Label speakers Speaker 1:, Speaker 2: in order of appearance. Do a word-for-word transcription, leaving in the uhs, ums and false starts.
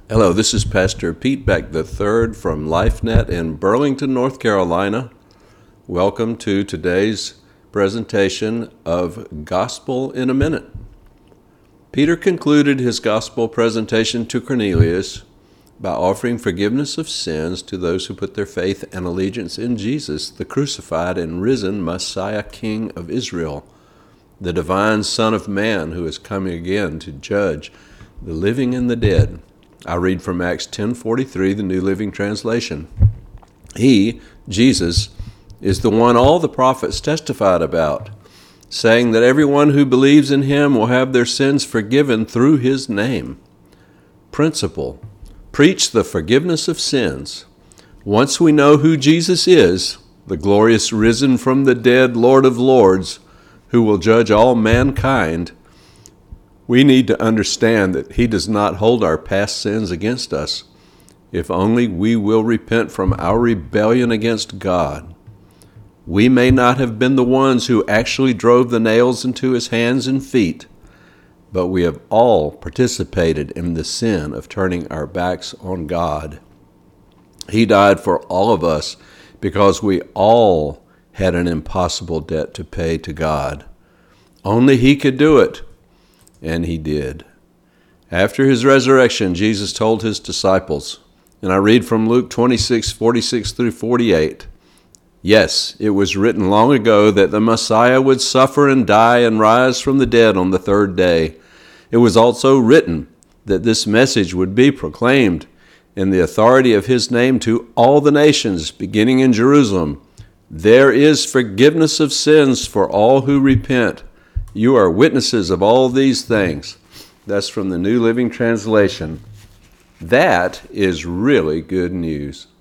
Speaker 1: Hello, this is Pastor Pete Beck the third from LifeNet in Burlington, North Carolina. Welcome to today's presentation of Gospel in a Minute. Peter concluded his gospel presentation to Cornelius by offering forgiveness of sins to those who put their faith and allegiance in Jesus, the crucified and risen Messiah, King of Israel, the divine Son of Man who is coming again to judge the living and the dead. I read from Acts ten forty-three, the New Living Translation. He, Jesus, is the one all the prophets testified about, saying that everyone who believes in him will have their sins forgiven through his name. Principle: preach the forgiveness of sins. Once we know who Jesus is, the glorious risen from the dead Lord of Lords, who will judge all mankind, we need to understand that he does not hold our past sins against us, if only we will repent from our rebellion against God. We may not have been the ones who actually drove the nails into his hands and feet, but we have all participated in the sin of turning our backs on God. He died for all of us because we all had an impossible debt to pay to God. Only he could do it. And he did. After his resurrection, Jesus told his disciples, and I read from Luke twenty-six forty-six through forty-eight, "Yes, it was written long ago that the Messiah would suffer and die and rise from the dead on the third day. It was also written that this message would be proclaimed in the authority of his name to all the nations, beginning in Jerusalem. There is forgiveness of sins for all who repent. You are witnesses of all these things." That's from the New Living Translation. That is really good news.